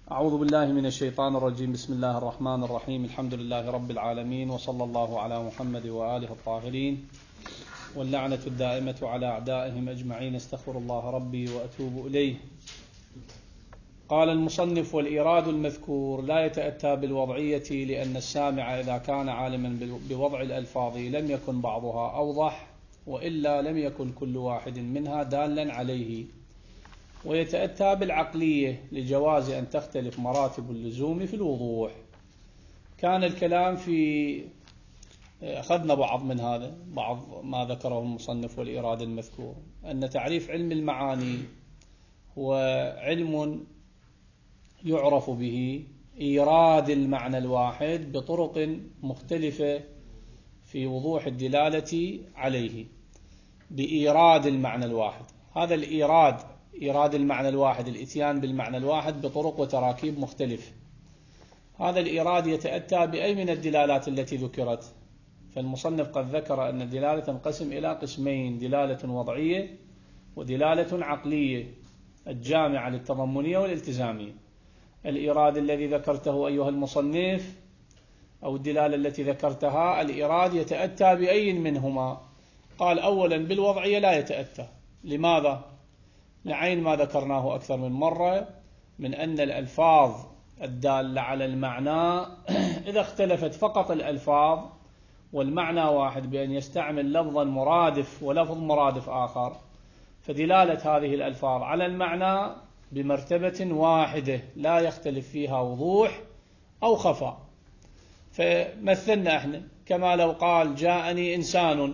أعوذ بالله من الشيطان الرجيم. بسم الله الرحمن الرحيم. الحمد لله رب العالمين، وصلى الله على محمد وآله الطاهرين، واللعنة الدائمة على أعدائهم أجمعين. استغفر الله ربي وأتوب إليه. قال المصنف: والإيراد المذكور لا يتأتى بالوضعية، لأن السامع إذا كان عالما بوضع الألفاظ لم يكن بعضها أوضح، وإلا لم يكن كل واحد منها دالا عليه. ويتأتى بالعقلية لجواز أن تختلف مراتب اللزوم في الوضوح. كان الكلام في أخذنا بعض من هذا، بعض ما ذكره المصنف والإيراد المذكور، أن تعريف علم المعاني هو علم يعرف به إيراد المعنى الواحد بطرق مختلفة في وضوح الدلالة عليه. بإيراد المعنى الواحد، هذا إيراد المعنى الواحد، الإتيان بالمعنى الواحد بطرق وتراكيب مختلفة. هذا الإيراد يتأتى بأي من الدلالات التي ذكرت. فالمصنف قد ذكر أن الدلالة تنقسم إلى قسمين: دلالة وضعية ودلالة عقلية الجامعة للتضمنية والالتزامية. الإيراد الذي ذكرته أيها المصنف أو الدلالة التي ذكرتها، الإيراد يتأتى بأي منهما؟ قال: أولا بالوضعية لا يتأتى. لماذا؟ لعين ما ذكرناه أكثر من مرة من أن الألفاظ الدالة على المعنى إذا اختلفت فقط الألفاظ والمعنى واحد بأن يستعمل لفظا مرادف ولفظ مرادف آخر، فدلالة هذه الألفاظ على المعنى بمرتبة واحدة لا يختلف فيها وضوح أو خفاء. فمثلنا احنا كما لو قال: جاءني إنسان،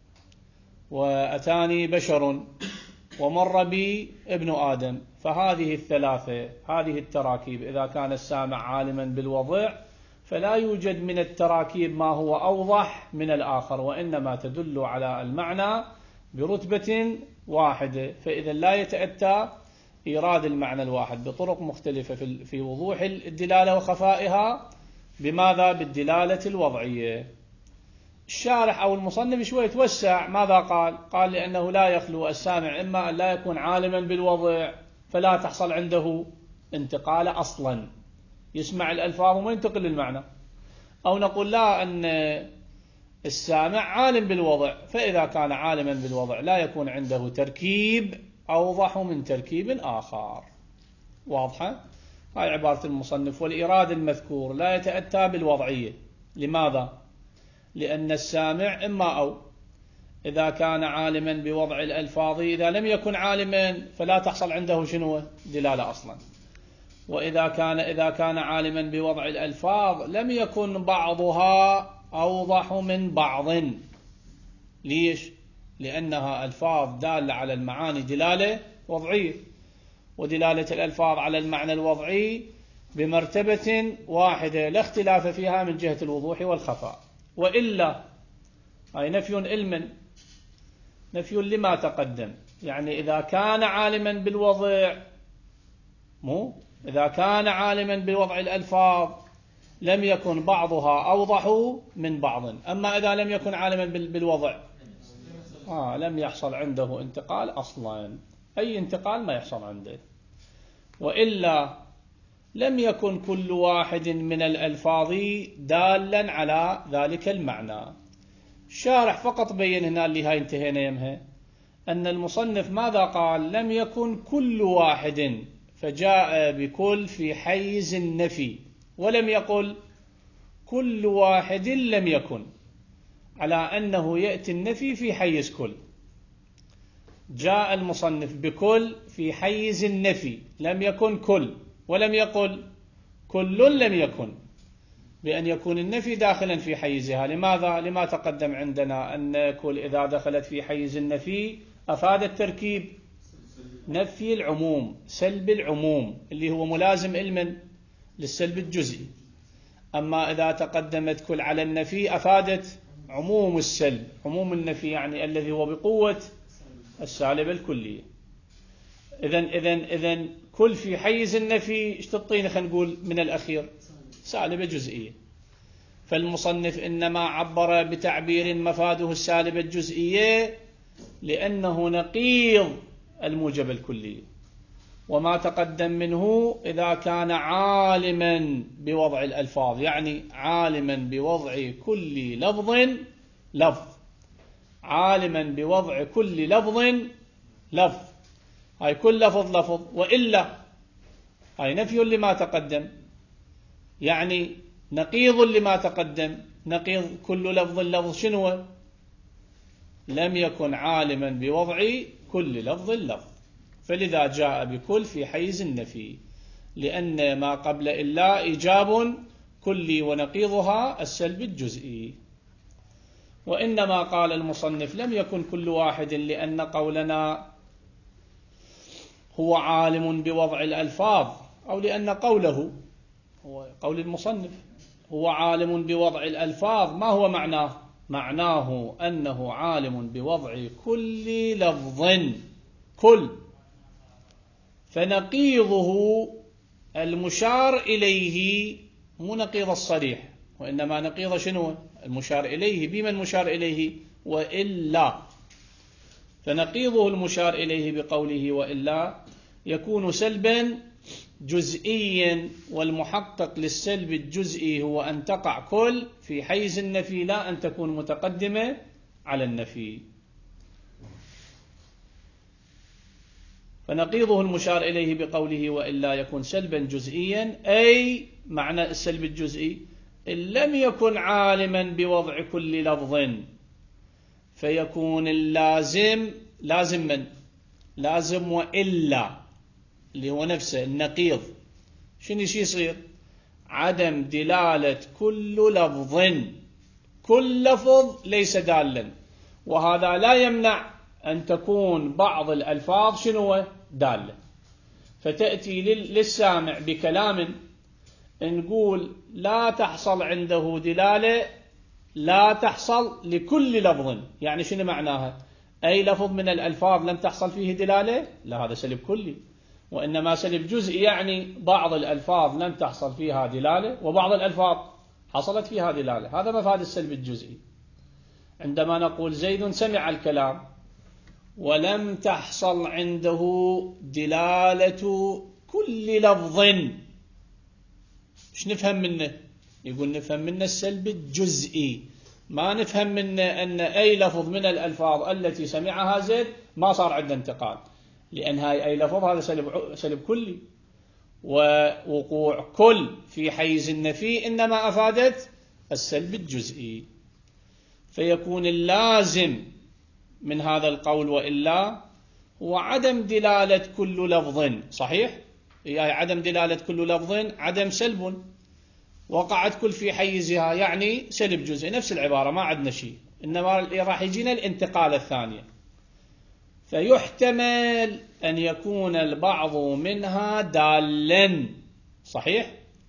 وأتاني بشر، ومر بي ابن آدم. فهذه الثلاثة، هذه التراكيب، إذا كان السامع عالما بالوضع فلا يوجد من التراكيب ما هو أوضح من الآخر، وإنما تدل على المعنى برتبة واحدة. فإذا لا يتأتى إيراد المعنى الواحد بطرق مختلفة في وضوح الدلالة وخفائها. بماذا؟ بالدلالة الوضعية. الشارح أو المصنف شوي توسع. ماذا قال؟ قال: لأنه لا يخلو السامع إما أن لا يكون عالما بالوضع فلا تحصل عنده انتقال أصلا، يسمع الألفاظ وما ينتقل المعنى، أو نقول لا، أن السامع عالم بالوضع، فإذا كان عالما بالوضع لا يكون عنده تركيب أوضح من تركيب آخر. واضحة؟ هاي عبارة المصنف: والإيراد المذكور لا يتأتى بالوضعية. لماذا؟ لأن السامع إما أو، إذا كان عالما بوضع الألفاظ، إذا لم يكن عالما فلا تحصل عنده شنو؟ دلالة أصلا. وإذا كان عالما بوضع الألفاظ لم يكن بعضها أوضح من بعض. ليش؟ لأنها ألفاظ دالة على المعاني دلالة وضعية، ودلالة الألفاظ على المعنى الوضعي بمرتبة واحدة لا اختلاف فيها من جهة الوضوح والخفاء. وإلا هاي نفي علما، نفي لما تقدم. يعني إذا كان عالما بالوضع، إذا كان عالما بوضع الألفاظ لم يكن بعضها أوضح من بعض. أما إذا لم يكن عالما بالوضع لم يحصل عنده انتقال أصلا، أي انتقال ما يحصل عنده. وإلا لم يكن كل واحد من الألفاظ دالا على ذلك المعنى. الشارح فقط بين هنا اللي هاي انتهينا يمها، أن المصنف ماذا قال؟ لم يكن كل واحد، فجاء بكل في حيز النفي، ولم يقل كل واحد لم يكن، على أنه يأتي النفي في حيز كل. جاء المصنف بكل في حيز النفي، لم يكن كل، ولم يقل كل لم يكن، بأن يكون النفي داخلا في حيزها. لماذا؟ لما تقدم عندنا أن كل إذا دخلت في حيز النفي أفاد التركيب نفي العموم، سلب العموم، اللي هو ملازم علما للسلب الجزئي. أما إذا تقدمت كل على النفي أفادت عموم السلب، عموم النفي يعني الذي هو بقوة السالب الكلية. إذن كل في حيز النفي ايش تعطينا؟ خلينا نقول من الأخير سالبة جزئية. فالمصنف إنما عبر بتعبير مفاده السالبة الجزئية لأنه نقيض الموجب الكلي. وما تقدم منه إذا كان عالما بوضع الألفاظ، يعني عالما بوضع كل لفظ، عالما بوضع كل لفظ، هاي كل لفظ، وإلا هاي نفي لما تقدم، يعني نقيض لما تقدم. نقيض كل لفظ شنو؟ لم يكن عالما بوضع كل لفظ، فلذا جاء بكل في حيز النفي، لأن ما قبل إلا إيجاب كلي ونقيضها السلب الجزئي. وإنما قال المصنف لم يكن كل واحد، لأن قولنا هو عالم بوضع الألفاظ، أو لأن قوله هو قول المصنف هو عالم بوضع الألفاظ، ما هو معناه؟ معناه أنه عالم بوضع كل لفظ، كل، فنقيضه المشار إليه مو نقيض الصريح، وإنما نقيض شنو؟ المشار إليه. بمن مشار إليه؟ وإلا. فنقيضه المشار إليه بقوله وإلا يكون سلبا جزئيا، والمحقق للسلب الجزئي هو أن تقع كل في حيز النفي، لا أن تكون متقدمة على النفي. فنقيضه المشار إليه بقوله وإلا يكون سلبا جزئيا، أي معنى السلب الجزئي إن لم يكن عالما بوضع كل لفظ، فيكون اللازم لازم من؟ لازم وإلا، اللي هو نفسه النقيض. شنو يصير؟ عدم دلالة كل لفظ ليس دالا، وهذا لا يمنع أن تكون بعض الألفاظ شنو؟ دالة. فتأتي للسامع بكلام نقول لا تحصل عنده دلالة، لا تحصل لكل لفظ، يعني شنو معناها؟ أي لفظ من الألفاظ لم تحصل فيه دلالة؟ لا، هذا سلب كلي. وإنما سلب جزئي، يعني بعض الألفاظ لم تحصل فيها دلالة، وبعض الألفاظ حصلت فيها دلالة. هذا مفاد السلب الجزئي. عندما نقول زيد سمع الكلام ولم تحصل عنده دلالة كل لفظ، ايش نفهم منه؟ يقول نفهم منه السلب الجزئي، ما نفهم منه أن أي لفظ من الألفاظ التي سمعها زيد ما صار عنده انتقال، لأن هاي أي لفظ هذا سلب كلي، ووقوع كل في حيز النفي إنما أفادت السلب الجزئي. فيكون اللازم من هذا القول وإلا هو عدم دلالة كل لفظ، صحيح؟ يعني عدم دلالة كل لفظ عدم سلب، وقعت كل في حيزها يعني سلب جزئي، نفس العبارة ما عندنا شيء، إنما راح يجينا الانتقال الثانية. فيحتمل أن يكون البعض منها دالا، صحيح؟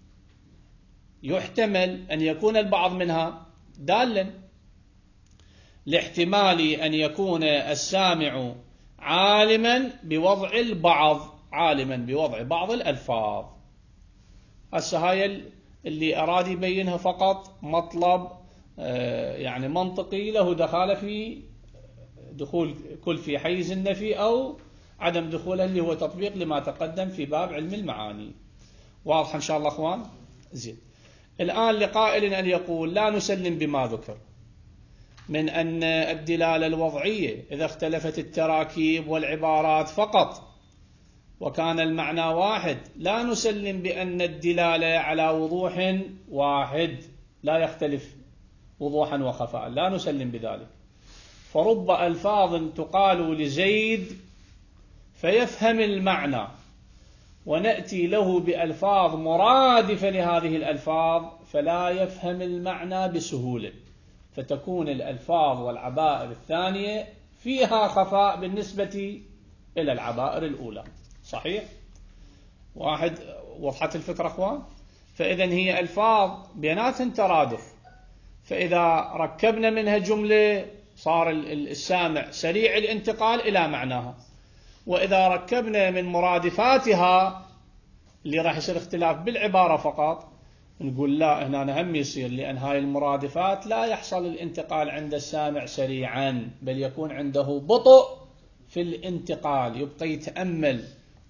يحتمل أن يكون البعض منها دالا، لاحتمال أن يكون السامع عالما بوضع البعض، عالما بوضع بعض الألفاظ. هسه هاي اللي أراد يبينها فقط مطلب يعني منطقي له دخال في دخول كل في حيز النفي أو عدم دخوله، اللي هو تطبيق لما تقدم في باب علم المعاني. واضح إن شاء الله أخوان؟ زين. الآن لقائل أن يقول لا نسلم بما ذكر من أن الدلالة الوضعية إذا اختلفت التراكيب والعبارات فقط وكان المعنى واحد، لا نسلم بأن الدلالة على وضوح واحد لا يختلف وضوحا وخفاء، لا نسلم بذلك. فرب ألفاظ تقال لزيد فيفهم المعنى، ونأتي له بألفاظ مرادفة لهذه الألفاظ فلا يفهم المعنى بسهولة، فتكون الألفاظ والعبائر الثانية فيها خفاء بالنسبة إلى العبائر الأولى، صحيح؟ واحد وضحت الفكرة أخوان؟ فإذا هي ألفاظ بيناتهم ترادف، فإذا ركبنا منها جملة صار السامع سريع الانتقال إلى معناها، وإذا ركبنا من مرادفاتها اللي راح يصير اختلاف بالعبارة فقط نقول لا، هنا هم يصير، لأن هاي المرادفات لا يحصل الانتقال عند السامع سريعا، بل يكون عنده بطء في الانتقال، يبقى يتأمل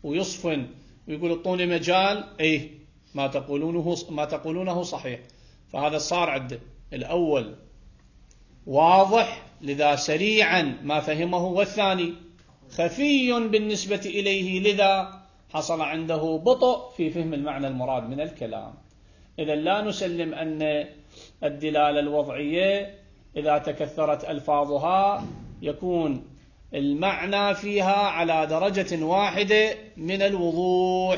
ويصفن ويقول اعطوني مجال، ايه ما تقولونه صحيح. فهذا صار عنده الأول واضح لذا سريعا ما فهمه، والثاني خفي بالنسبة إليه لذا حصل عنده بطء في فهم المعنى المراد من الكلام. إذا لا نسلم أن الدلالة الوضعية إذا تكثرت ألفاظها يكون المعنى فيها على درجة واحدة من الوضوح.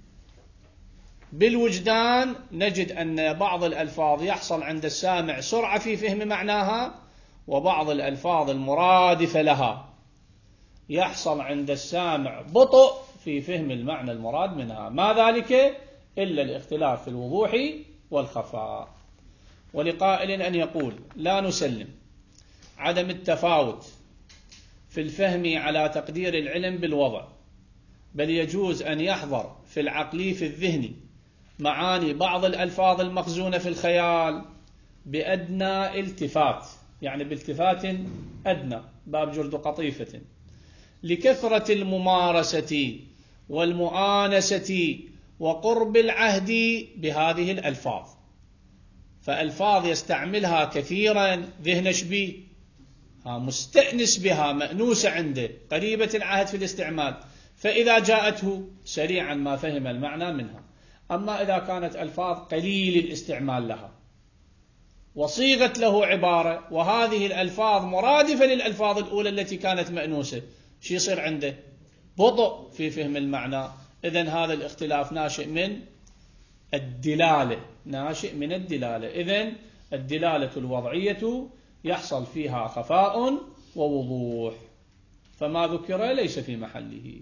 بالوجدان نجد أن بعض الألفاظ يحصل عند السامع سرعة في فهم معناها، وبعض الألفاظ المرادفة لها يحصل عند السامع بطء في فهم المعنى المراد منها. ما ذلك إلا الاختلاف في الوضوح والخفاء. ولقائل أن يقول لا نسلم عدم التفاوت في الفهم على تقدير العلم بالوضع، بل يجوز أن يحضر في العقلي في الذهن معاني بعض الألفاظ المخزونة في الخيال بأدنى التفات، يعني بالتفات أدنى، باب جرد قطيفة، لكثرة الممارسة والمؤانسة وقرب العهد بهذه الألفاظ. فألفاظ يستعملها كثيرا ذهن شبيه مستأنس بها، مأنوسة عنده، قريبة العهد في الاستعمال، فإذا جاءته سريعا ما فهم المعنى منها. أما إذا كانت ألفاظ قليل الاستعمال لها وصيغت له عبارة وهذه الألفاظ مرادفة للألفاظ الأولى التي كانت مأنوسة، شو يصير عنده؟ بطء في فهم المعنى. إذن هذا الاختلاف ناشئ من الدلالة، إذن الدلالة الوضعية يحصل فيها خفاء ووضوح، فما ذكر ليس في محله.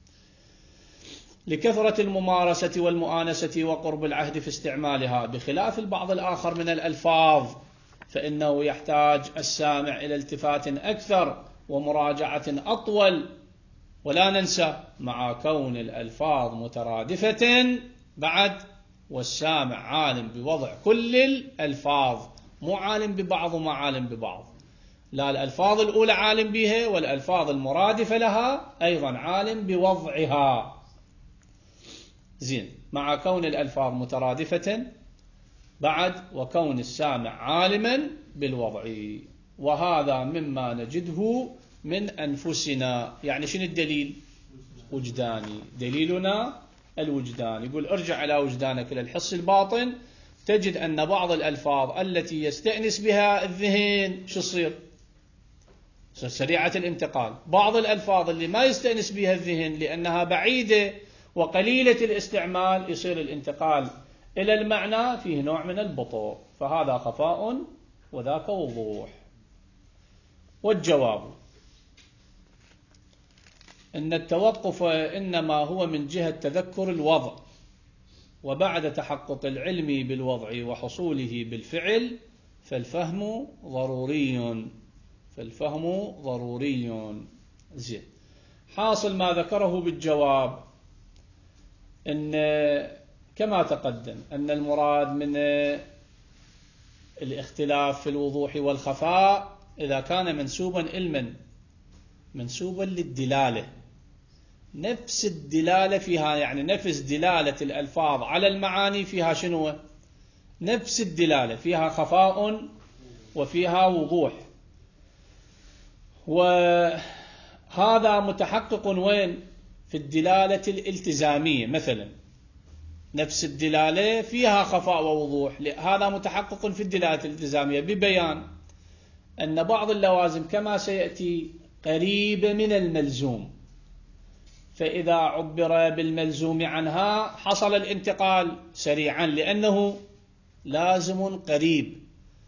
لكثرة الممارسة والمؤانسة وقرب العهد في استعمالها، بخلاف البعض الآخر من الألفاظ فإنه يحتاج السامع إلى التفات أكثر ومراجعة أطول. ولا ننسى مع كون الألفاظ مترادفة بعد، والسامع عالم بوضع كل الألفاظ، مو عالم ببعض وما عالم ببعض، لا، الألفاظ الأولى عالم بها والألفاظ المرادفة لها أيضا عالم بوضعها. زين، مع كون الألفاظ مترادفة بعد وكون السامع عالما بالوضع. وهذا مما نجده من أنفسنا. يعني شنو الدليل؟ وجداني، دليلنا الوجدان. يقول ارجع إلى وجدانك إلى الحس الباطن، تجد أن بعض الألفاظ التي يستأنس بها الذهن شو تصير؟ سريعة الانتقال. بعض الألفاظ اللي ما يستأنس بها الذهن لأنها بعيدة وقليلة الاستعمال يصير الانتقال إلى المعنى فيه نوع من البطء، فهذا خفاء وذاك وضوح. والجواب إن التوقف إنما هو من جهة تذكر الوضع، وبعد تحقق العلم بالوضع وحصوله بالفعل فالفهم ضروري. زين، حاصل ما ذكره بالجواب إن كما تقدم أن المراد من الاختلاف في الوضوح والخفاء إذا كان منسوبا علما منسوبا للدلالة، نفس الدلالة فيها، يعني نفس دلالة الألفاظ على المعاني فيها شنو؟ نفس الدلالة، فيها خفاء وفيها وضوح. وهذا متحقق وين؟ في الدلالة الالتزامية مثلا، نفس الدلالة فيها خفاء ووضوح، هذا متحقق في الدلالة الالتزامية ببيان أن بعض اللوازم كما سيأتي قريبة من الملزوم، فإذا عبر بالملزوم عنها حصل الانتقال سريعا لأنه لازم قريب،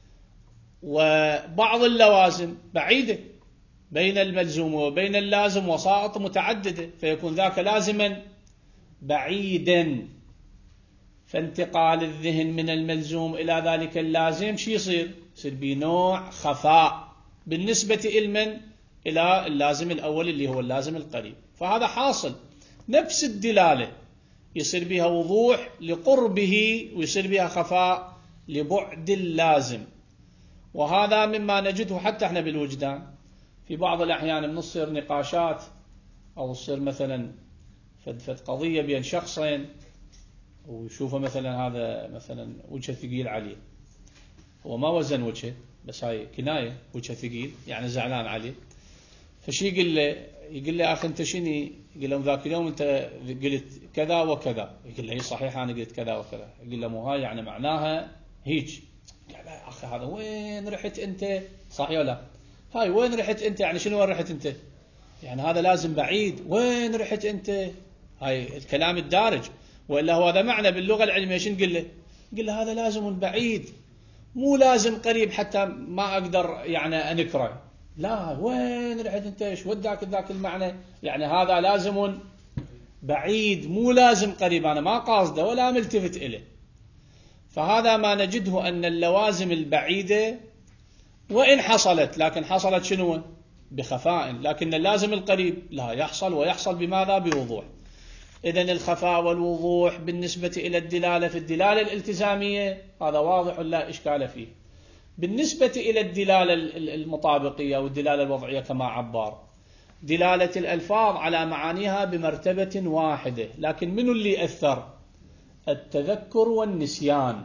وبعض اللوازم بعيدة بين الملزوم وبين اللازم وسائط متعددة، فيكون ذاك لازما بعيدا، فانتقال الذهن من الملزوم إلى ذلك اللازم شي يصير بنوع خفاء بالنسبة إلى اللازم الأول اللي هو اللازم القريب. فهذا حاصل، نفس الدلالة يصير بها وضوح لقربه ويصير بها خفاء لبعد اللازم. وهذا مما نجده حتى احنا بالوجدان. في بعض الأحيان بنصير نقاشات أو تصير مثلا فد قضية بين شخصين ويشوفه مثلا هذا مثلا وجهه ثقيل عليه، هو ما وزن وجهه بس هاي كناية، وجهه ثقيل يعني زعلان عليه، فشي يقول له أخي أنت شني؟ يقول له ذاك اليوم أنت قلت كذا وكذا، يقول له إي صحيح أنا قلت كذا وكذا، يقول له مو هاي يعني معناها هيك، قال له يا أخي هذا وين رحت أنت؟ صحيح ولا لا؟ هاي وين رحت أنت؟ يعني شنو وين رحت أنت؟ يعني هذا لازم بعيد، وين رحت أنت؟ هاي الكلام الدارج، وإلا هو هذا معنى باللغة العلمية شنو نقول له؟ نقول له هذا لازم بعيد، مو لازم قريب حتى ما أقدر يعني أنكره، لا وين رحت أنت؟ إيش وداك ذاك المعنى؟ يعني هذا لازم بعيد مو لازم قريب، أنا ما قاصده ولا ملتفت إليه. فهذا ما نجده أن اللوازم البعيدة وإن حصلت، لكن حصلت شنو؟ بخفاء، لكن اللازم القريب لا يحصل، ويحصل بماذا؟ بوضوح. إذن الخفاء والوضوح بالنسبة إلى الدلالة في الدلالة الالتزامية هذا واضح لا إشكال فيه. بالنسبة إلى الدلالة المطابقية والدلالة الوضعية كما عبر، دلالة الألفاظ على معانيها بمرتبة واحدة، لكن من اللي أثر؟ التذكر والنسيان،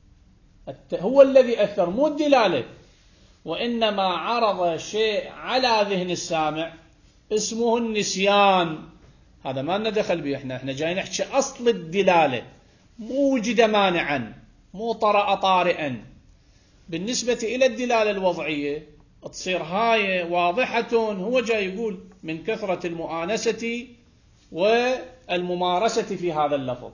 هو الذي أثر مو الدلالة، وإنما عرض شيء على ذهن السامع اسمه النسيان، هذا ما لنا دخل به، احنا جاي نحكي أصل الدلالة، مو وجد مانعا، مو طرأ طارئا. بالنسبة إلى الدلالة الوضعية تصير هاي واضحة، هو جاي يقول من كثرة المؤانسة والممارسة في هذا اللفظ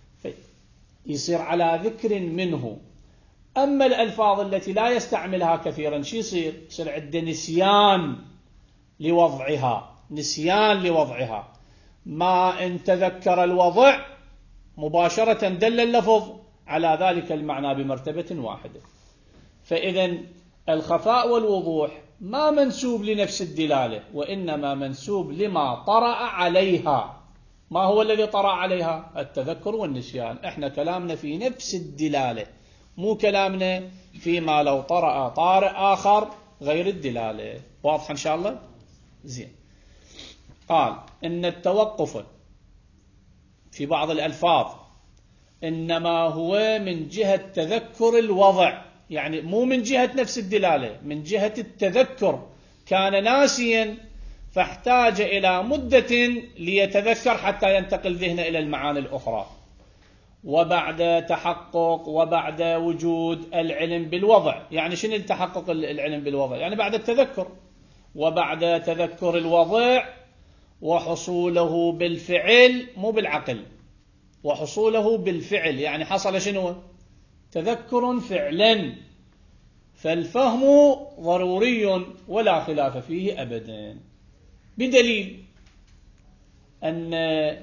يصير على ذكر منه. أما الألفاظ التي لا يستعملها كثيرا شو يصير عنده نسيان لوضعها، نسيان لوضعها، ما إن تذكر الوضع مباشرة دل اللفظ على ذلك المعنى بمرتبة واحدة. فإذن الخفاء والوضوح ما منسوب لنفس الدلالة، وإنما منسوب لما طرأ عليها. ما هو الذي طرأ عليها؟ التذكر والنسيان. احنا كلامنا في نفس الدلالة، مو كلامنا فيما لو طرأ طارئ آخر غير الدلالة. واضح إن شاء الله؟ زين. قال إن التوقف في بعض الألفاظ إنما هو من جهة تذكر الوضع، يعني مو من جهة نفس الدلالة، من جهة التذكر، كان ناسيا فاحتاج إلى مدة ليتذكر حتى ينتقل ذهنه إلى المعاني الأخرى، وبعد تحقق وبعد وجود العلم بالوضع. يعني شنو التحقق العلم بالوضع؟ يعني بعد التذكر، وبعد تذكر الوضع وحصوله بالفعل مو بالعقل، وحصوله بالفعل، يعني حصل شنو؟ تذكر فعلا. فالفهم ضروري ولا خلاف فيه أبدا، بدليل أن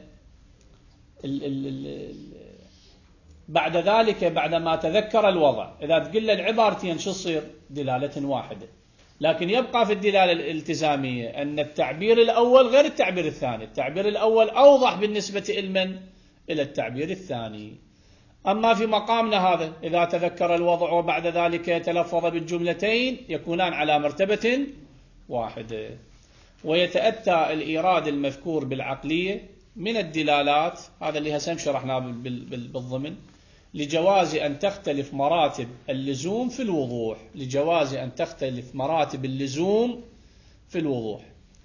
بعد ذلك بعدما تذكر الوضع إذا تقل العبارتين شو تصير؟ دلالة واحدة. لكن يبقى في الدلالة الالتزامية أن التعبير الأول غير التعبير الثاني، التعبير الأول أوضح بالنسبة إلى التعبير الثاني. أما في مقامنا هذا إذا تذكر الوضع وبعد ذلك تلفظ بالجملتين يكونان على مرتبة واحدة. ويتأتى الإيراد المذكور بالعقلية من الدلالات، هذا اللي هسه شرحناه بالضمن، لجواز أن تختلف مراتب اللزوم في الوضوح، لجواز أن تختلف مراتب اللزوم في الوضوح،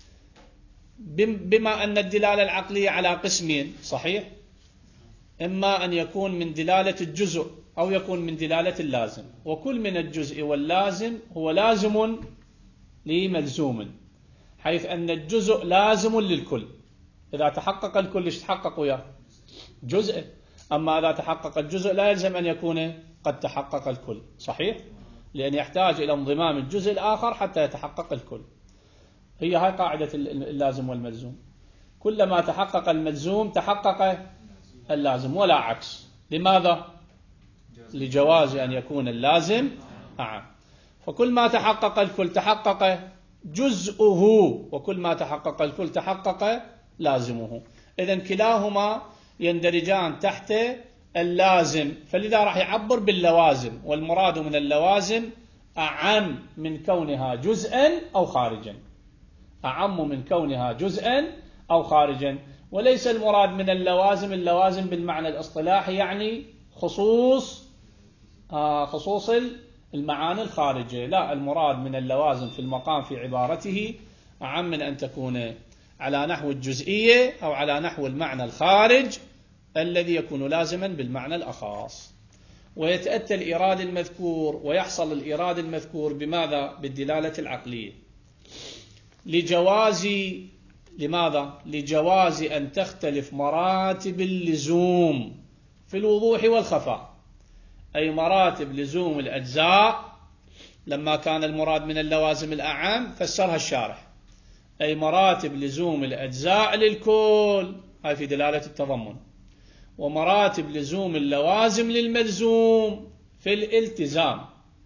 بما أن الدلالة العقلية على قسمين صحيح، إما أن يكون من دلالة الجزء أو يكون من دلالة اللازم، وكل من الجزء واللازم هو لازم لملزوم، حيث أن الجزء لازم للكل، إذا تحقق الكل يتحقق وياه جزء، أما إذا تحقق الجزء لا يلزم أن يكون قد تحقق الكل، صحيح؟ لأن يحتاج إلى انضمام الجزء الآخر حتى يتحقق الكل. هاي قاعدة اللازم والملزوم، كلما تحقق الملزوم تحقق اللازم ولا عكس. لماذا؟ لجواز أن يكون اللازم أعم. فكل ما تحقق الكل تحقق جزءه، وكل ما تحقق الكل تحقق لازمه. إذن كلاهما يندرجان تحت اللازم، فلذا راح يعبر باللوازم، والمراد من اللوازم أعم من كونها جزءا أو خارجا، أعم من كونها جزءا أو خارجا. وليس المراد من اللوازم بالمعنى الاصطلاحي يعني خصوص المعاني الخارجية، لا، المراد من اللوازم في المقام في عبارته أعم من أن تكون على نحو الجزئية أو على نحو المعنى الخارج الذي يكون لازما بالمعنى الأخص. ويتأتى الإيراد المذكور ويحصل الإيراد المذكور بماذا؟ بالدلالة العقلية، لماذا؟ لجواز أن تختلف مراتب اللزوم في الوضوح والخفاء، أي مراتب لزوم الأجزاء لما كان المراد من اللوازم الأعم فسرها الشارح، أي مراتب لزوم الأجزاء للكل، هاي في دلالة التضمن، ومراتب لزوم اللوازم للملزوم في الالتزام.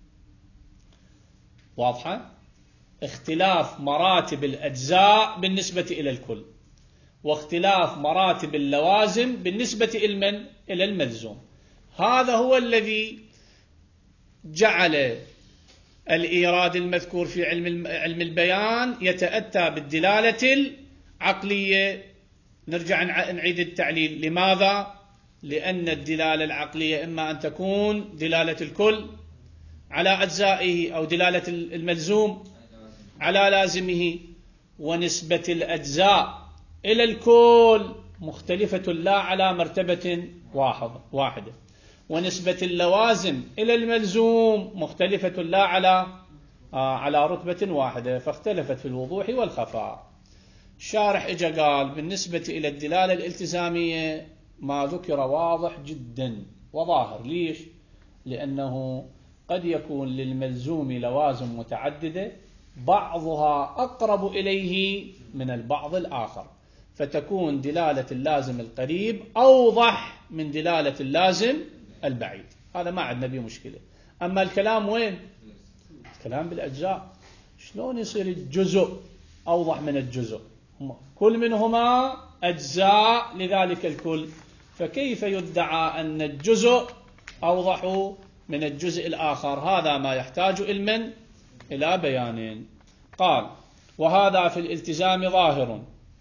واضحة؟ اختلاف مراتب الأجزاء بالنسبة إلى الكل، واختلاف مراتب اللوازم بالنسبة إلى الملزوم. هذا هو الذي جعل الإيراد المذكور في علم البيان يتأتى بالدلالة العقلية. نرجع نعيد التعليل. لماذا؟ لأن الدلالة العقلية إما أن تكون دلالة الكل على أجزائه، أو دلالة الملزوم على لازمه، ونسبة الأجزاء إلى الكل مختلفة لا على مرتبة واحدة، ونسبة اللوازم إلى الملزوم مختلفة لا على رتبة واحدة، فاختلفت في الوضوح والخفاء. الشارح إجا قال بالنسبة إلى الدلالة الالتزامية ما ذكر واضح جدا وظاهر. ليش؟ لأنه قد يكون للملزوم لوازم متعددة بعضها أقرب إليه من البعض الآخر، فتكون دلالة اللازم القريب أوضح من دلالة اللازم البعيد. هذا ما عندنا به مشكلة. أما الكلام وين؟ الكلام بالأجزاء. شلون يصير الجزء أوضح من الجزء؟ كل منهما أجزاء لذلك الكل، فكيف يدعى أن الجزء أوضح من الجزء الآخر؟ هذا ما يحتاج إلى بيان. قال: وهذا في الالتزام ظاهر.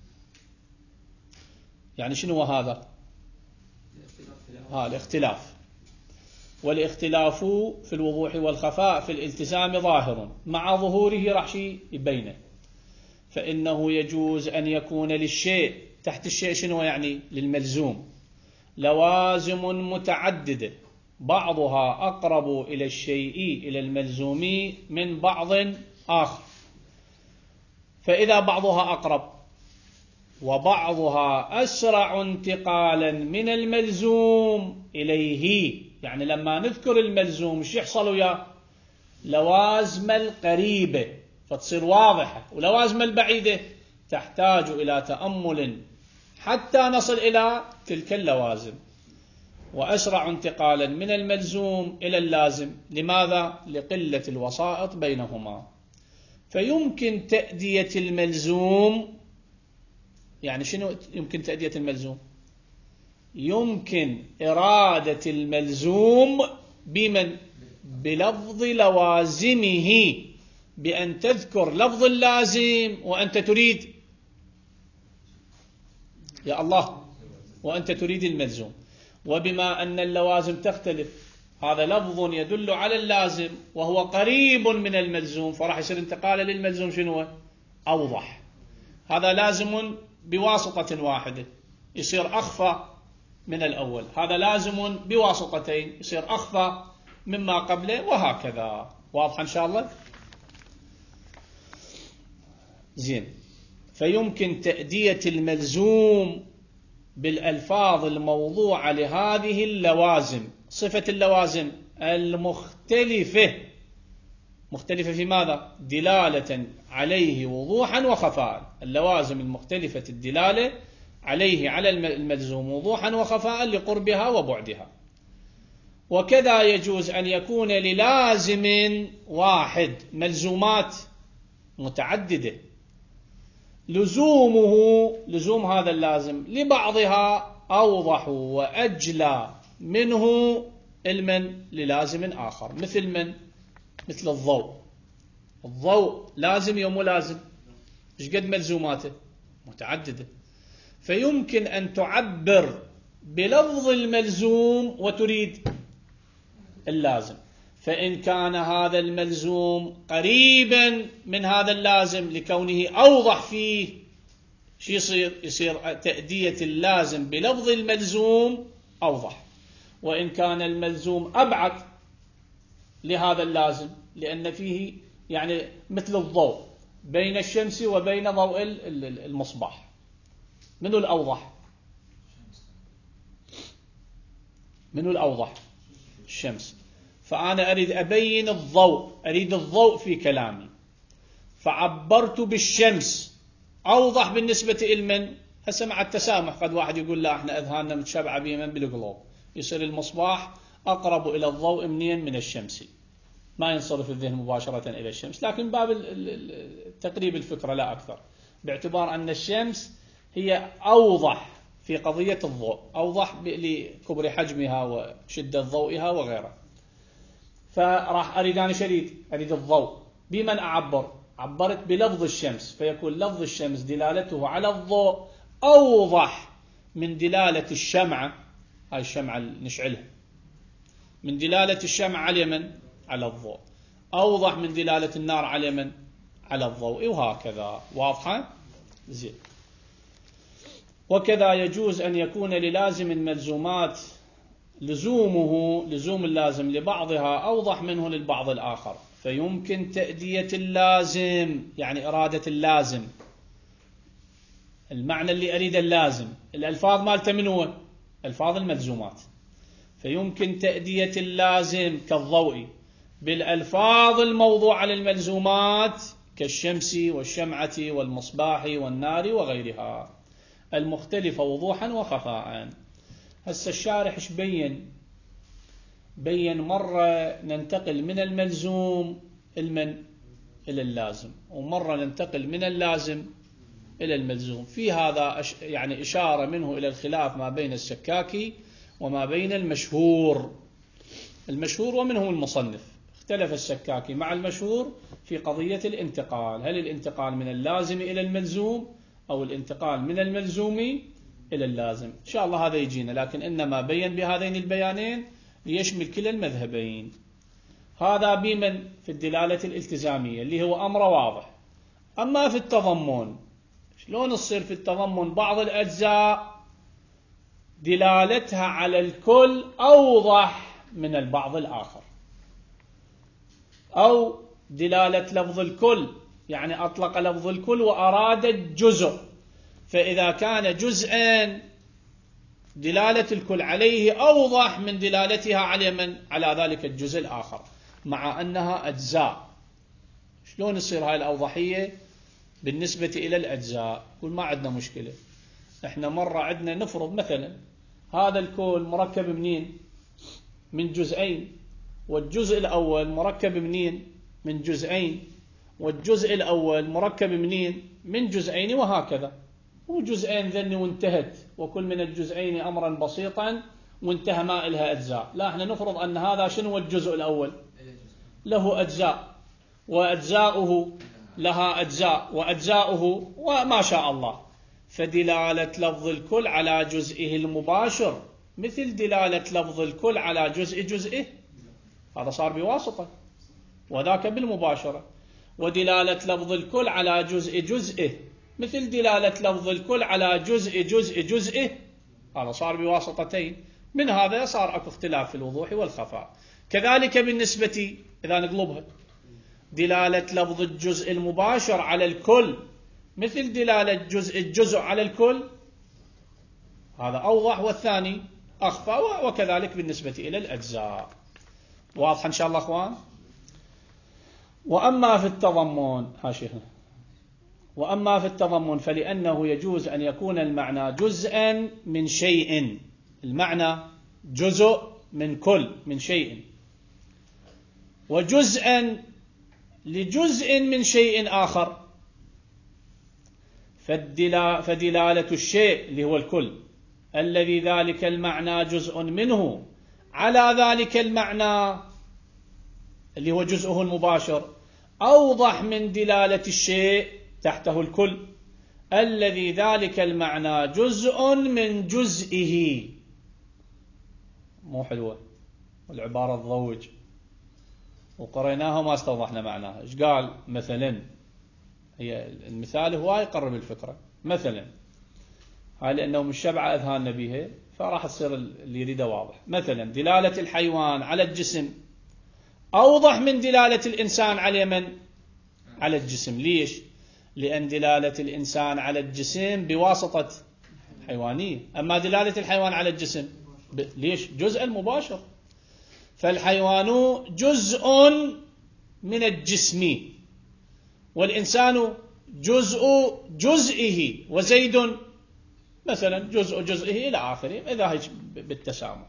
يعني شنو هذا؟ الاختلاف. والاختلاف في الوضوح والخفاء في الالتزام ظاهر، مع ظهوره راح شيء يبينه. فإنه يجوز أن يكون للشيء، تحت الشيء شنو يعني؟ للملزوم، لوازم متعددة بعضها أقرب إلى الشيء إلى الملزوم من بعض آخر. فإذا بعضها أقرب وبعضها أسرع انتقالا من الملزوم إليه، يعني لما نذكر الملزوم ايش يحصل وياه؟ لوازم القريبة فتصير واضحة، ولوازم البعيدة تحتاج إلى تأمل حتى نصل إلى تلك اللوازم. وأسرع انتقالا من الملزوم إلى اللازم. لماذا؟ لقلة الوسائط بينهما. فيمكن تأدية الملزوم. يعني شنو يمكن تأدية الملزوم؟ يمكن إرادة الملزوم بلفظ لوازمه، بأن تذكر لفظ اللازم وأنت تريد يا الله وأنت تريد الملزوم. وبما أن اللوازم تختلف، هذا لفظ يدل على اللازم وهو قريب من الملزوم، فراح يصير انتقاله للملزوم شنو؟ أوضح. هذا لازم بواسطة واحدة يصير أخفى من الأول، هذا لازم بواسطتين يصير أخفى مما قبله، وهكذا. واضح إن شاء الله؟ زين. فيمكن تأدية الملزوم بالألفاظ الموضوعة لهذه اللوازم. صفة اللوازم المختلفة، مختلفة في ماذا؟ دلالة عليه وضوحا وخفاء. اللوازم المختلفة الدلالة عليه على الملزوم وضوحا وخفاء لقربها وبعدها. وكذا يجوز أن يكون للازم واحد ملزومات متعددة، لزوم هذا اللازم لبعضها أوضح وأجلى منه للازم آخر. مثل الضوء لازم يوم لازم، إيش قد ملزوماته؟ متعددة. فيمكن أن تعبر بلفظ الملزوم وتريد اللازم. فإن كان هذا الملزوم قريبا من هذا اللازم لكونه أوضح فيه، شو يصير تأدية اللازم بلفظ الملزوم أوضح. وإن كان الملزوم أبعد لهذا اللازم، لأن فيه يعني مثل الضوء بين الشمس وبين ضوء المصباح، منو الأوضح؟ منو الأوضح؟ الشمس. فأنا أريد أبين الضوء، أريد الضوء في كلامي، فعبرت بالشمس أوضح بالنسبة لمن؟ هسه مع التسامح قد واحد يقول لا احنا أذهاننا متشبعة بمن؟ بالقلوب. يصير المصباح أقرب إلى الضوء منين؟ من الشمس، ما ينصرف الذهن مباشرة إلى الشمس، لكن باب تقريب الفكرة لا أكثر، باعتبار أن الشمس هي أوضح في قضية الضوء، أوضح لكبر حجمها وشدة ضوئها وغيره. فراح أريد أنا أريد الضوء، بمن أعبر؟ عبرت بلفظ الشمس، فيكون لفظ الشمس دلالته على الضوء أوضح من دلالة الشمعة، هاي الشمعة نشعلها، من دلالة الشمعة على من؟ على الضوء، أوضح من دلالة النار على من؟ على الضوء، وهكذا. واضحة؟ زين. وكذا يجوز أن يكون للازم الملزومات لزوم اللازم لبعضها أوضح منه للبعض الآخر، فيمكن تأدية اللازم، يعني إرادة اللازم، المعنى اللي أريد اللازم، الألفاظ مالته من هو؟ ألفاظ الملزومات، فيمكن تأدية اللازم كالضوء بالألفاظ الموضوعة للملزومات كالشمس والشمعة والمصباح والنار وغيرها المختلفة وضوحا وخفاء. هسه الشارح ايش بين مرة ننتقل من الملزوم إلى اللازم، ومرة ننتقل من اللازم إلى الملزوم. في هذا يعني إشارة منه إلى الخلاف ما بين السكاكي وما بين المشهور ومنهم المصنف. اختلف السكاكي مع المشهور في قضية الانتقال، هل الانتقال من اللازم إلى الملزوم أو الانتقال من الملزوم إلى اللازم. إن شاء الله هذا يجينا، لكن إنما بين بهذين البيانين ليشمل كلا المذهبين. هذا بمن؟ في الدلالة الالتزامية اللي هو أمر واضح. أما في التضمن، شلون تصير في التضمن بعض الأجزاء دلالتها على الكل أوضح من البعض الآخر، أو دلالة لفظ الكل، يعني أطلق لفظ الكل وأراد الجزء، فإذا كان جزءا دلالة الكل عليه أوضح من دلالتها على من؟ على ذلك الجزء الآخر، مع أنها أجزاء. شلون يصير هاي الأوضحية بالنسبة إلى الأجزاء؟ يقول ما عندنا مشكلة، احنا مرة عندنا نفرض مثلا هذا الكون مركب منين؟ من جزئين، والجزء الأول مركب منين؟ من جزئين، والجزء الأول مركب منين؟ من جزئين، وهكذا. وجزئين ذني وانتهت، وكل من الجزئين أمرا بسيطا وانتهى ما إلها أجزاء. لا، احنا نفرض أن هذا شنو الجزء الأول؟ له أجزاء، وأجزاؤه لها أجزاء، وأجزاؤه وما شاء الله. فدلالة لفظ الكل على جزئه المباشر مثل دلالة لفظ الكل على جزئه، هذا صار بواسطة وذاك بالمباشرة. ودلالة لفظ الكل على جزئه مثل دلالة لفظ الكل على جزئه، هذا صار بواسطتين. من هذا صار اكو اختلاف في الوضوح والخفاء. كذلك بالنسبة إذا نقلبها، دلالة لفظ الجزء المباشر على الكل مثل دلالة الجزء على الكل، هذا أوضح والثاني أخفى. وكذلك بالنسبة إلى الأجزاء. واضح إن شاء الله أخوان؟ وأما في التضمن فلأنه يجوز أن يكون المعنى جزءا من شيء، المعنى جزء من كل من شيء، وجزءا لجزء من شيء آخر، فدلالة الشيء اللي هو الكل الذي ذلك المعنى جزء منه على ذلك المعنى اللي هو جزءه المباشر أوضح من دلالة الشيء تحته الكل الذي ذلك المعنى جزء من جزئه. مو حلوة والعبارة تضوج، وقريناها وما استوضحنا معناها. ايش قال مثلا؟ هي المثال هواي يقرب الفكرة. مثلا هاي لأنه مش شبع أذهاننا بها فراح تصير اللي يريده واضح. مثلا دلالة الحيوان على الجسم أوضح من دلالة الإنسان على من؟ على الجسم. ليش؟ لأن دلالة الإنسان على الجسم بواسطة حيوانية، أما دلالة الحيوان على الجسم ليش؟ جزء مباشر. فالحيوان جزء من الجسم، والإنسان جزء جزئه، وزيد مثلا جزء جزئه إلى آخره، إذا هيك بالتسامح.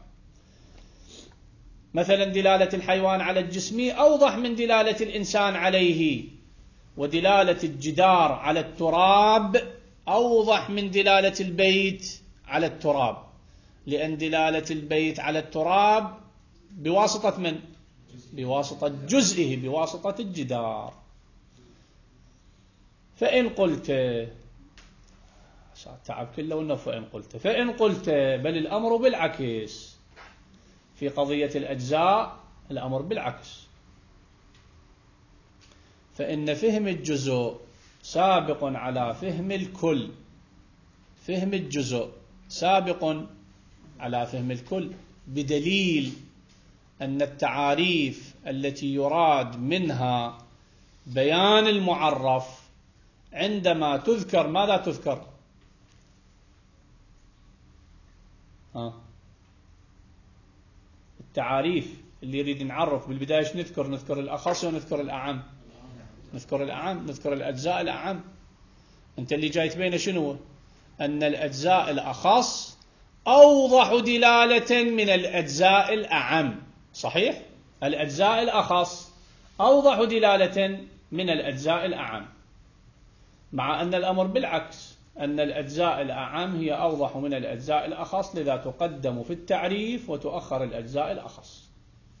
مثلا دلالة الحيوان على الجسم أوضح من دلالة الإنسان عليه، ودلالة الجدار على التراب أوضح من دلالة البيت على التراب، لأن دلالة البيت على التراب بواسطة من؟ بواسطة جزئه، بواسطة الجدار. فإن قلت تعب كله والنفع. فإن قلت بل الأمر بالعكس، في قضية الأجزاء الأمر بالعكس، فإن فهم الجزء سابق على فهم الكل. فهم الجزء سابق على فهم الكل، بدليل أن التعاريف التي يراد منها بيان المعرف عندما تذكر ماذا تذكر؟ التعاريف اللي يريد نعرف بالبداية ايش نذكر؟ نذكر الأخص ونذكر الأعم. نذكر الأعم، نذكر الأجزاء الأعم. أنت اللي جاي تبين شنو؟ أن الأجزاء الأخص أوضح دلالة من الأجزاء الأعم. صحيح؟ الأجزاء الأخص أوضح دلالة من الأجزاء الأعم، مع أن الأمر بالعكس، أن الأجزاء الأعم هي أوضح من الأجزاء الأخص، لذا تقدم في التعريف وتؤخر الأجزاء الأخص.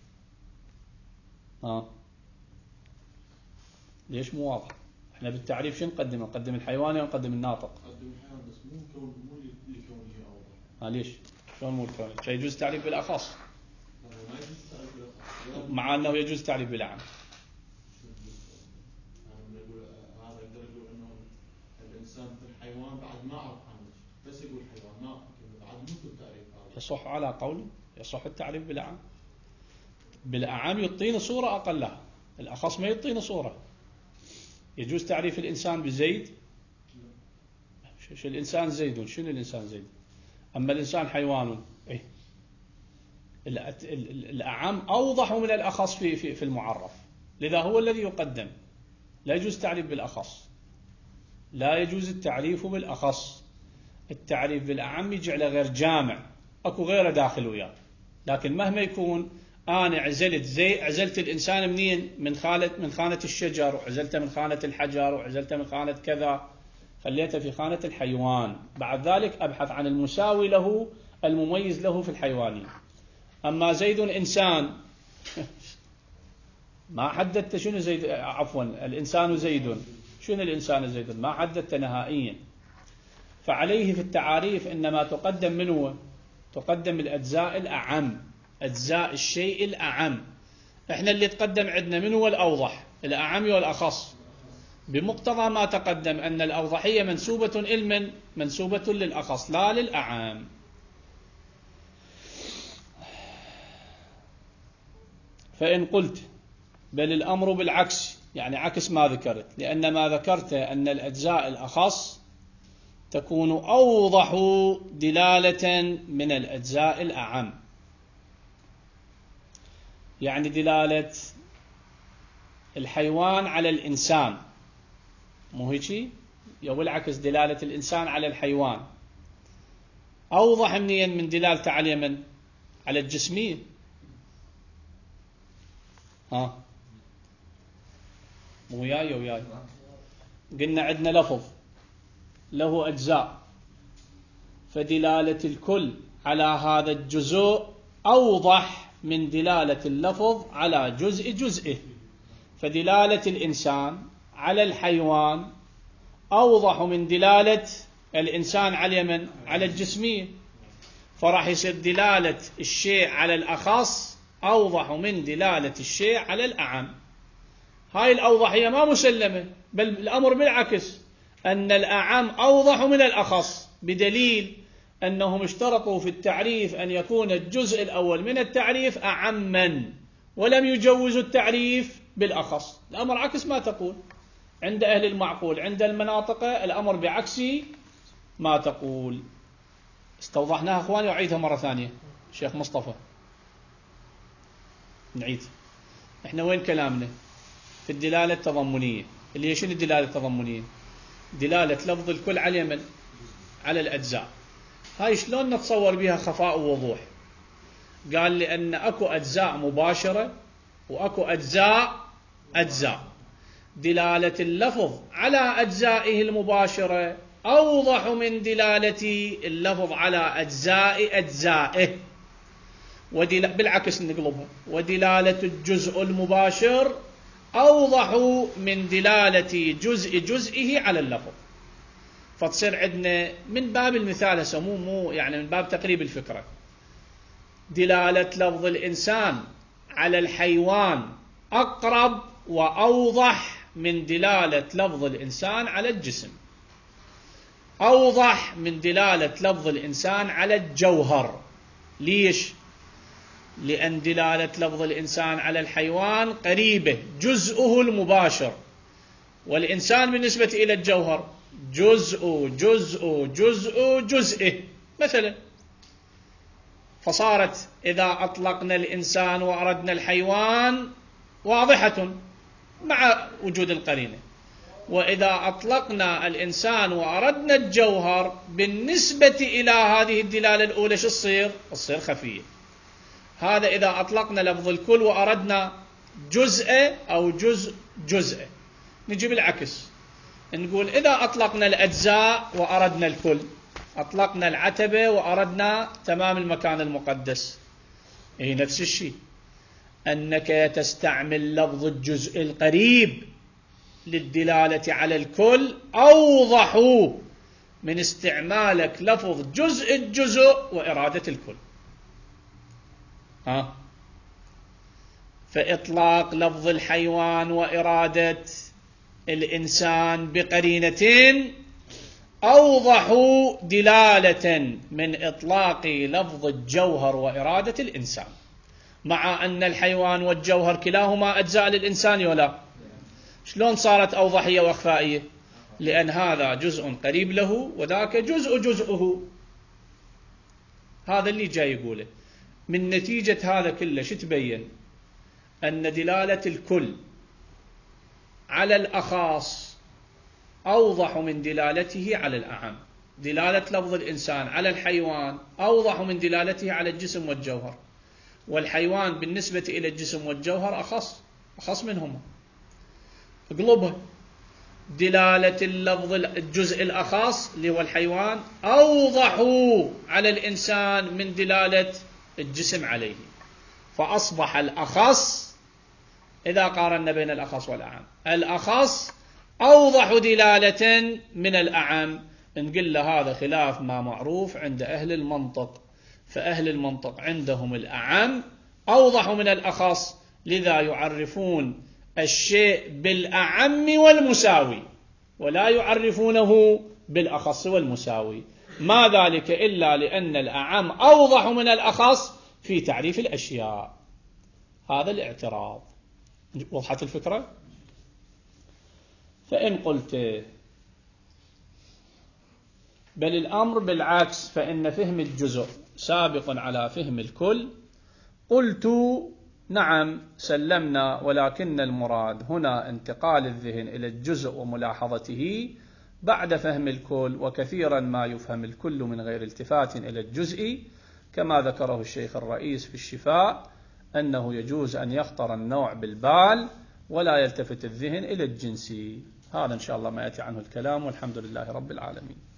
ليش مو واضح؟ احنا بالتعريف شو نقدم؟ نقدم الحيواني ونقدم الناطق. نقدم الحيوان بس مو لكونه أوضح. ليش؟ شلون مو لكونه؟ يجوز التعريف بالأخص. ما يجوز التعريف بالأخص، مع أنه يجوز التعريف بالأعم. هذا يقدر يقول أنه الإنسان في الحيوان بعد ما أعرف عنه، بس يقول حيوان ما بعد مو التعريف هذا. يصح على قول يصح التعريف بالأعم. بالأعم يعطينا صورة أقلها، الأخص ما يعطينا صورة. يجوز تعريف الإنسان بزيد. شو الإنسان زيد؟ شنو الإنسان زيد؟ أما الإنسان حيوان. إيه؟ الأعم أوضح من الأخص في المعرف، لذا هو الذي يقدم. لا يجوز التعريف بالأخص، لا يجوز التعريف بالأخص. التعريف بالأعم يجعله غير جامع، أكو غيره داخل وياه. لكن مهما يكون أنا عزلت الإنسان منين؟ من خانة الشجر، وعزلته من خانة الحجر، وعزلته من خانة كذا، خليته في خانة الحيوان. بعد ذلك أبحث عن المساوي له، المميز له في الحيواني. أما زيد إنسان ما حددت شنو زيد، عفوا الإنسان زيد، شنو الإنسان زيد؟ ما حددت نهائيا. فعليه في التعاريف إنما تقدم منه، تقدم الأجزاء الأعم، أجزاء الشيء الأعم. إحنا اللي تقدم عندنا من هو الأوضح؟ الأعم والأخص، بمقتضى ما تقدم أن الأوضحية منسوبة للأخص لا للأعم. فإن قلت بل الأمر بالعكس، يعني عكس ما ذكرت، لأن ما ذكرت أن الأجزاء الأخص تكون أوضح دلالة من الأجزاء الأعم. يعني دلالة الحيوان على الإنسان، مو هيك؟ يو العكس، دلالة الإنسان على الحيوان أوضح من دلالته على من؟ على الجسمية. مو وياي قلنا عندنا لفظ له أجزاء، فدلالة الكل على هذا الجزء أوضح من دلالة اللفظ على جزئه. فدلالة الإنسان على الحيوان أوضح من دلالة الإنسان على من؟ على الجسمية. فراح يصير دلالة الشيء على الأخص أوضح من دلالة الشيء على الأعم. هاي الأوضحية ما مسلمة، بل الأمر بالعكس، أن الأعم أوضح من الأخص، بدليل أنهم اشترطوا في التعريف أن يكون الجزء الأول من التعريف أعما، ولم يجوزوا التعريف بالأخص. الأمر عكس ما تقول عند أهل المعقول. عند المناطق الأمر بعكس ما تقول. استوضحناها أخواني وأعيدها مرة ثانية. شيخ مصطفى نعيد. إحنا وين كلامنا؟ في الدلالة التضمنية، اللي هي شنو الدلالة التضمنية؟ دلالة لفظ الكل على من؟ على الأجزاء. هاي شلون نتصور بها خفاء ووضوح؟ قال لأن أكو أجزاء مباشرة وأكو أجزاء. دلالة اللفظ على أجزائه المباشرة أوضح من دلالة اللفظ على أجزائه. بالعكس نقلبها، ودلالة الجزء المباشر أوضح من دلالة جزئه على اللفظ. فتصير عندنا من باب المثال، مو يعني من باب تقريب الفكرة، دلالة لفظ الإنسان على الحيوان أقرب وأوضح من دلالة لفظ الإنسان على الجسم، أوضح من دلالة لفظ الإنسان على الجوهر. ليش؟ لأن دلالة لفظ الإنسان على الحيوان قريبة، جزءه المباشر، والإنسان بالنسبة إلى الجوهر جزءه مثلا. فصارت إذا أطلقنا الإنسان وأردنا الحيوان واضحة مع وجود القرينة، وإذا أطلقنا الإنسان وأردنا الجوهر بالنسبة إلى هذه الدلالة الأولى شو تصير خفية. هذا إذا أطلقنا لفظ الكل وأردنا جزء أو جزء. نجيب العكس، نقول إذا أطلقنا الأجزاء وأردنا الكل، أطلقنا العتبة وأردنا تمام المكان المقدس، هي نفس الشيء، أنك تستعمل لفظ الجزء القريب للدلالة على الكل أوضح من استعمالك لفظ الجزء وإرادة الكل. فإطلاق لفظ الحيوان وإرادة الإنسان بقرينتين أوضح دلالة من إطلاق لفظ الجوهر وإرادة الإنسان، مع أن الحيوان والجوهر كلاهما أجزاء للإنسان ولا؟ شلون صارت أوضحية وأخفائية؟ لأن هذا جزء قريب له وذاك جزءه. هذا اللي جاي يقوله. من نتيجة هذا كله شو تبين؟ أن دلالة الكل على الأخاص أوضح من دلالته على الأعم. دلالة لفظ الإنسان على الحيوان أوضح من دلالته على الجسم والجوهر، والحيوان بالنسبة إلى الجسم والجوهر أخص منهما. اقلبها، دلالة اللفظ الجزء الأخص اللي هو الحيوان أوضح على الإنسان من دلالة الجسم عليه، فأصبح الأخص إذا قارنا بين الأخص والأعم، الأخص أوضح دلالة من الأعم. نقول له هذا خلاف ما معروف عند أهل المنطق، فأهل المنطق عندهم الأعم أوضح من الأخص، لذا يعرفون الشيء بالأعم والمساوي ولا يعرفونه بالأخص والمساوي. ما ذلك إلا لأن الأعم أوضح من الأخص في تعريف الأشياء. هذا الاعتراض. وضحت الفكرة؟ فإن قلت بل الأمر بالعكس، فإن فهم الجزء سابق على فهم الكل، قلت نعم سلمنا، ولكن المراد هنا انتقال الذهن إلى الجزء وملاحظته بعد فهم الكل، وكثيرا ما يفهم الكل من غير التفات إلى الجزء، كما ذكره الشيخ الرئيس في الشفاء أنه يجوز أن يخطر النوع بالبال ولا يلتفت الذهن إلى الجنسي. هذا إن شاء الله ما يأتي عنه الكلام، والحمد لله رب العالمين.